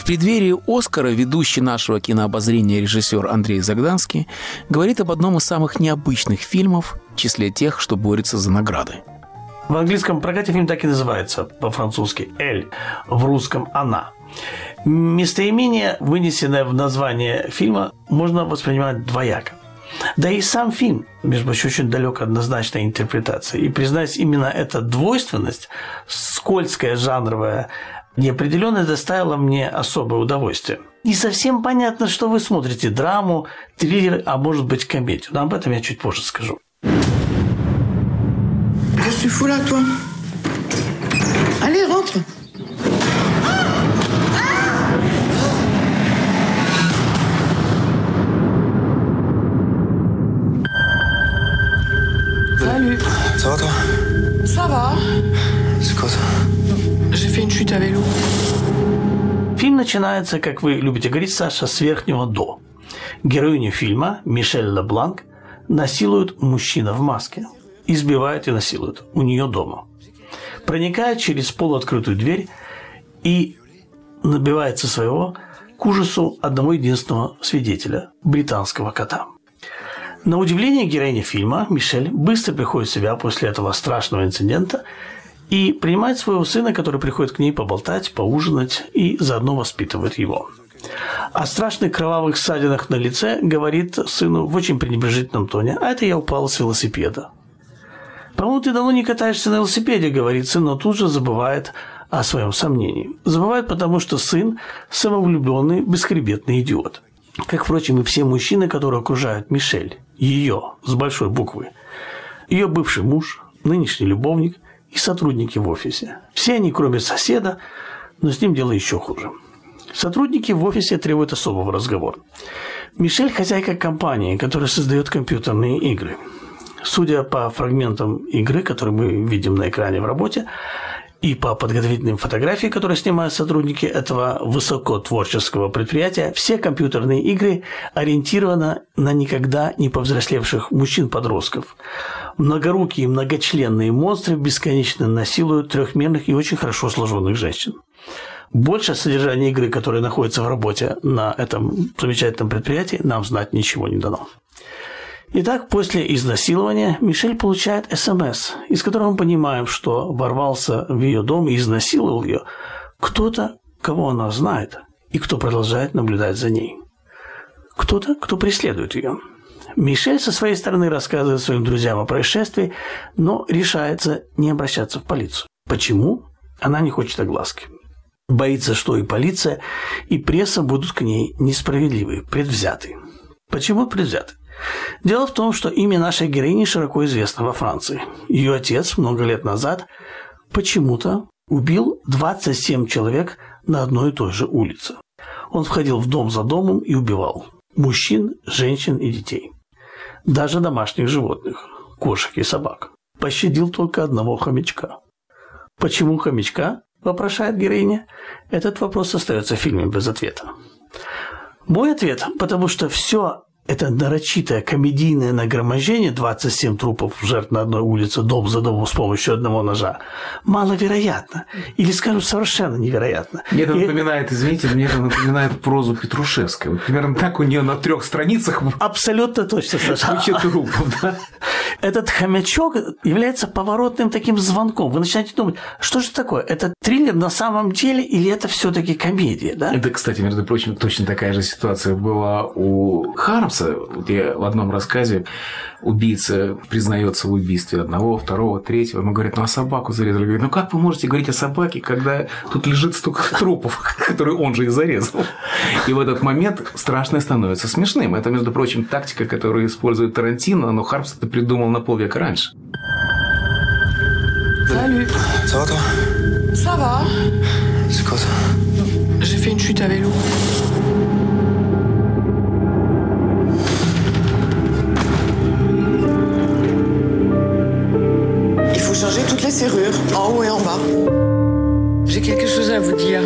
преддверии «Оскара» ведущий нашего кинообозрения режиссер Андрей Загданский говорит об одном из самых необычных фильмов в числе тех, что борются за награды. В английском прокате фильм так и называется, по-французски «Эль», в русском «Она». Местоимение, вынесенное в название фильма, можно воспринимать двояко. Да и сам фильм, между прочим, очень далек от однозначной интерпретации. И, признаюсь, именно эта двойственность, скользкая жанровая неопределенность доставила мне особое удовольствие. Не совсем понятно, что вы смотрите: драму, триллер, а может быть комедию. Но об этом я чуть позже скажу. Qu'est-ce que tu fous là, toi? Allez, rentre. Salut. Ça va, toi? Ça va. C'est quoi ça? J'ai fait une chute à vélo. Фильм начинается, как вы любите говорить, Саша, с верхнего до. Героиню фильма, Мишель Лебланк, насилует мужчина в маске. Избивает и насилует у нее дома. Проникает через полуоткрытую дверь и набивается своего к ужасу одного единственного свидетеля – британского кота. На удивление героиня фильма, Мишель, быстро приходит в себя после этого страшного инцидента и принимает своего сына, который приходит к ней поболтать, поужинать и заодно воспитывает его. О страшных кровавых ссадинах на лице говорит сыну в очень пренебрежительном тоне: «А это я упала с велосипеда». «По-моему, ты давно не катаешься на велосипеде», – говорит сын, но тут же забывает о своем сомнении. Забывает, потому что сын – самовлюбленный, бесхребетный идиот. Как, впрочем, и все мужчины, которые окружают Мишель, ее, с большой буквы. Ее бывший муж, нынешний любовник и сотрудники в офисе. Все они, кроме соседа, но с ним дело еще хуже. Сотрудники в офисе требуют особого разговора. Мишель – хозяйка компании, которая создает компьютерные игры. Судя по фрагментам игры, которые мы видим на экране в работе, и по подготовительным фотографиям, которые снимают сотрудники этого высокотворческого предприятия, все компьютерные игры ориентированы на никогда не повзрослевших мужчин-подростков. Многорукие многочленные монстры бесконечно насилуют трехмерных и очень хорошо сложенных женщин. Больше содержания игры, которая находится в работе на этом замечательном предприятии, нам знать ничего не дано. Итак, после изнасилования Мишель получает СМС, из которого мы понимаем, что ворвался в ее дом и изнасиловал ее кто-то, кого она знает, и кто продолжает наблюдать за ней. Кто-то, кто преследует ее. Мишель со своей стороны рассказывает своим друзьям о происшествии, но решается не обращаться в полицию. Почему? Она не хочет огласки. Боится, что и полиция, и пресса будут к ней несправедливы, предвзяты. Почему предвзяты? Дело в том, что имя нашей героини широко известно во Франции. Ее отец много лет назад почему-то убил 27 человек на одной и той же улице. Он входил в дом за домом и убивал мужчин, женщин и детей. Даже домашних животных, кошек и собак. Пощадил только одного хомячка. Почему хомячка? Вопрошает героиня. Этот вопрос остается в фильме без ответа. Мой ответ, потому что все это нарочитое комедийное нагромождение, 27 трупов жертв на одной улице, дом за домом с помощью одного ножа, маловероятно. Или, скажем, совершенно невероятно. Мне это напоминает, извините, мне это напоминает прозу Петрушевской. Вот примерно так у нее на 3 страницах. Абсолютно точно, Саша. Куча трупов, да? Этот хомячок является поворотным таким звонком. Вы начинаете думать, что же такое? Это триллер на самом деле или это все-таки комедия? Да? Это, кстати, между прочим, точно такая же ситуация была у Хармса, где в одном рассказе убийца признается в убийстве одного, второго, третьего. Ему говорят: ну а собаку зарезали. Говорит: ну как вы можете говорить о собаке, когда тут лежит столько трупов, которые он же и зарезал? И в этот момент страшное становится смешным. Это, между прочим, тактика, которую использует Тарантино, но Хармс это придумал на полвека раньше. Salut. Ça va, toi? Ça va. C'est quoi ça? J'ai fait une chute à vélo. Il faut changer toutes les serrures, en haut et en bas. J'ai quelque chose à vous dire.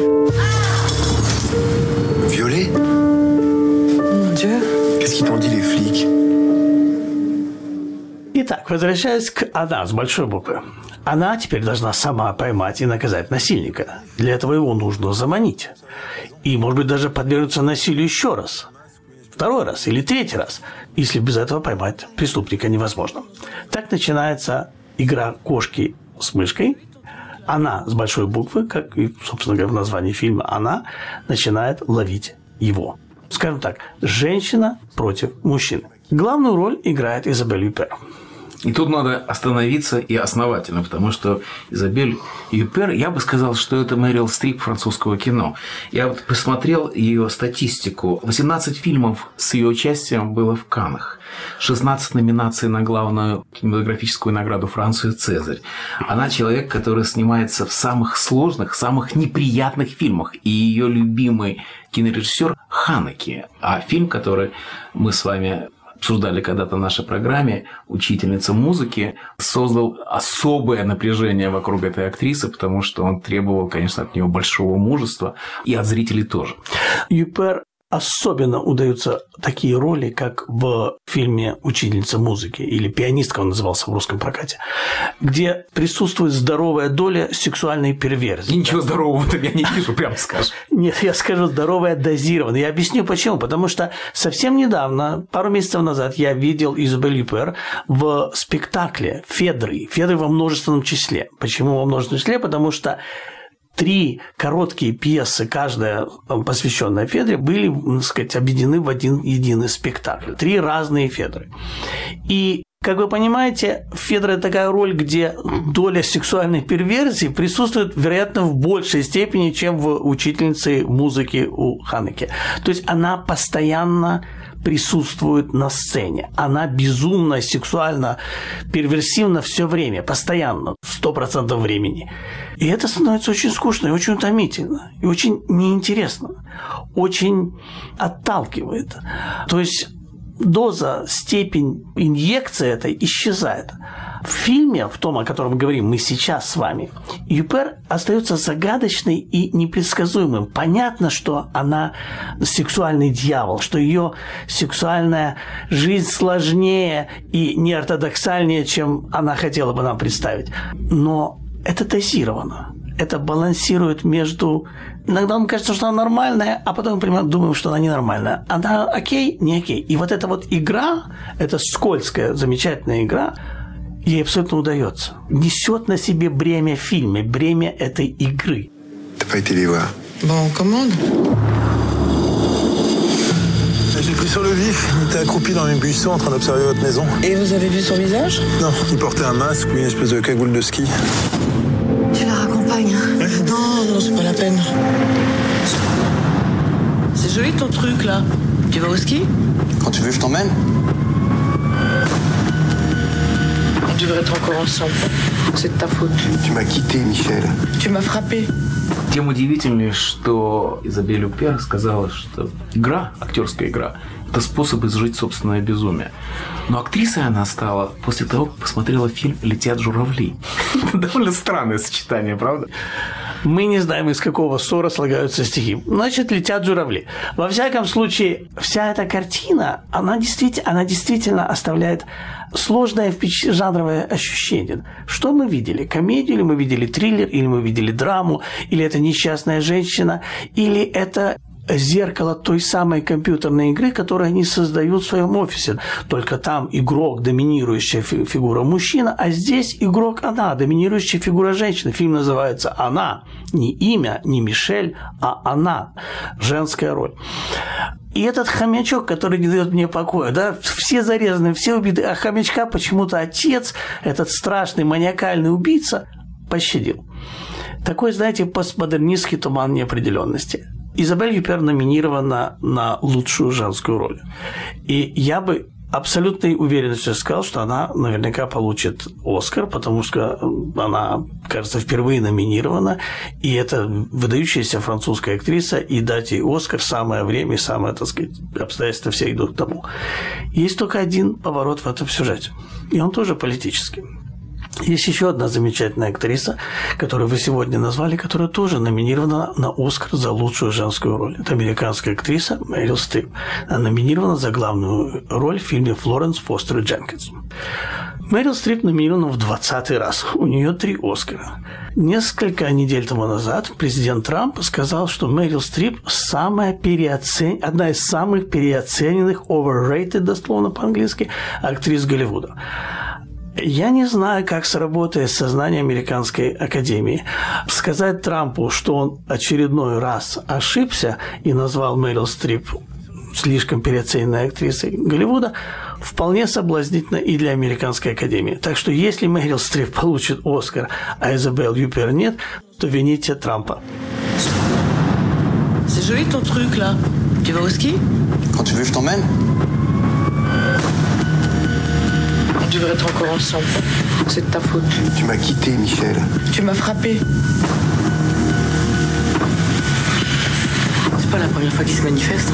Violée? Mon Dieu. Qu'est-ce qu'ils t'ont dit, les flics? Итак, возвращаясь к «Она» с большой буквы. Она теперь должна сама поймать и наказать насильника. Для этого его нужно заманить. И, может быть, даже подвергнуться насилию еще раз. Второй раз или третий раз, если без этого поймать преступника невозможно. Так начинается игра кошки с мышкой. Она с большой буквы, как и, собственно говоря, в названии фильма «Она», начинает ловить его. Скажем так, женщина против мужчины. Главную роль играет Изабель Юппер. И тут надо остановиться и основательно, потому что Изабель Юппер, я бы сказал, что это Мэрил Стрип французского кино. Я вот посмотрел ее статистику. 18 фильмов с ее участием было в Каннах. 16 номинаций на главную кинематографическую награду Франции «Цезарь». Она человек, который снимается в самых сложных, самых неприятных фильмах. И ее любимый кинорежиссер Ханеке. А фильм, который мы с вами обсуждали когда-то в нашей программе, учительница музыки, создал особое напряжение вокруг этой актрисы, потому что он требовал, конечно, от нее большого мужества, и от зрителей тоже. Юппер особенно удаются такие роли, как в фильме «Учительница музыки» или «Пианистка» он назывался в русском прокате, где присутствует здоровая доля сексуальной перверзии. И ничего здорового-то я не вижу, прямо скажем. Нет, я скажу здоровая дозированная. Я объясню почему. Потому что совсем недавно, пару месяцев назад, я видел Изабель Юппер в спектакле «Федры». «Федры» во множественном числе. Почему во множественном числе? Потому что 3 короткие пьесы, каждая посвященная Федре, были, так сказать, объединены в один единый спектакль. 3 разные Федры. И, как вы понимаете, Федра – это такая роль, где доля сексуальной перверсии присутствует, вероятно, в большей степени, чем в «Учительнице музыки» у Ханеке. То есть она постоянно присутствует на сцене. Она безумно, сексуально, перверсивна все время, постоянно, 100% времени. И это становится очень скучно и очень утомительно, и очень неинтересно, очень отталкивает. То есть доза, степень инъекции этой исчезает. В фильме, в том, о котором мы говорим мы сейчас с вами, Юппер остается загадочной и непредсказуемым. Понятно, что она сексуальный дьявол, что ее сексуальная жизнь сложнее и неортодоксальнее, чем она хотела бы нам представить. Но это дозировано. Это балансирует между... Иногда нам кажется, что она нормальная, а потом мы думаем, что она ненормальная. Она окей, не окей. И вот эта вот игра, эта скользкая, замечательная игра, ей абсолютно удается. Несет на себе бремя фильма, бремя этой игры. T'as pas été les voir? Bon, on commande. J'ai pris sur le vif. Il était accroupi dans les buissons en train d'observer votre maison. Et vous avez vu son visage? Non, il portait un masque ou une espèce de cagoule de ski. Tu la raccompagnes, hein? Non, c'est pas la peine. C'est joli ton truc, là. Tu vas au ski? Quand tu veux, je t'emmène. On devrait être encore ensemble. C'est de ta faute. Tu m'as quitté, Michel. Tu m'as frappé. Тем удивительнее, что Изабель Юппер сказала, что игра, актерская игра, это способ изжить собственное безумие. Но актрисой она стала после того, как посмотрела фильм «Летят журавли». Довольно странное сочетание, правда? Мы не знаем, из какого ссора слагаются стихи. Значит, «Летят журавли». Во всяком случае, вся эта картина, она действительно оставляет сложное жанровое ощущение. Что мы видели? Комедию, или мы видели триллер, или мы видели драму, или это несчастная женщина, или это зеркало той самой компьютерной игры, которую они создают в своем офисе. Только там игрок, доминирующая фигура мужчина, а здесь игрок она, доминирующая фигура женщины. Фильм называется «Она». Не имя, не Мишель, а она. Женская роль. И этот хомячок, который не дает мне покоя, да, все зарезаны, все убиты, а хомячка почему-то отец, этот страшный маниакальный убийца, пощадил. Такой, знаете, постмодернистский туман неопределенности. Изабель Юппер номинирована на лучшую женскую роль. И я бы абсолютной уверенностью сказал, что она наверняка получит «Оскар», потому что она, кажется, впервые номинирована, и это выдающаяся французская актриса, и дать ей «Оскар» самое время и самое, так сказать, обстоятельства все идут к тому. Есть только один поворот в этом сюжете, и он тоже политический. Есть еще одна замечательная актриса, которую вы сегодня назвали, которая тоже номинирована на «Оскар» за лучшую женскую роль. Это американская актриса Мэрил Стрип. Она номинирована за главную роль в фильме «Флоренс Фостер Дженкинс». Мэрил Стрип номинирована в 20-й раз. У нее 3 «Оскара». Несколько недель тому назад президент Трамп сказал, что Мэрил Стрип одна из самых переоцененных, overrated, дословно по-английски, актрис Голливуда. Я не знаю, как сработает сознание Американской академии. Сказать Трампу, что он очередной раз ошибся и назвал Мэрил Стрип слишком переоцененной актрисой Голливуда, вполне соблазнительно и для Американской академии. Так что если Мэрил Стрип получит «Оскар», а Изабель Юппер нет, то вините Трампа. C'est joli ton truc là. Tu vas au ski? Quand tu veux, je t'emmène. On devrait être encore ensemble. C'est de ta faute. Tu m'as quitté, Michel. Tu m'as frappé. C'est pas la première fois qu'ils se manifestent.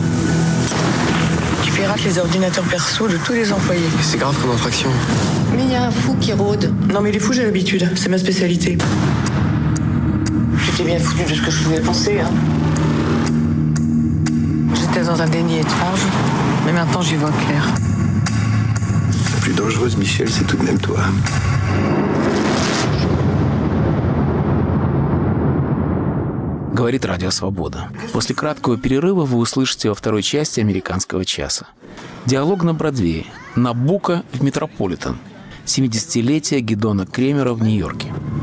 Tu pirates les ordinateurs perso de tous les employés. C'est grave comme infraction. Mais il y a un fou qui rôde. Non mais les fous, j'ai l'habitude. C'est ma spécialité. J'étais bien foutu de ce que je pouvais penser, hein. J'étais dans un déni étrange, mais maintenant j'y vois clair. La plus dangereuse, Michel, c'est tout de même toi. Говорит Радио Свобода. После краткого перерыва вы услышите во второй части «Американского часа». Диалог на Бродвее. Набуко в Метрополитен. 70-летие Гидона Кремера в Нью-Йорке.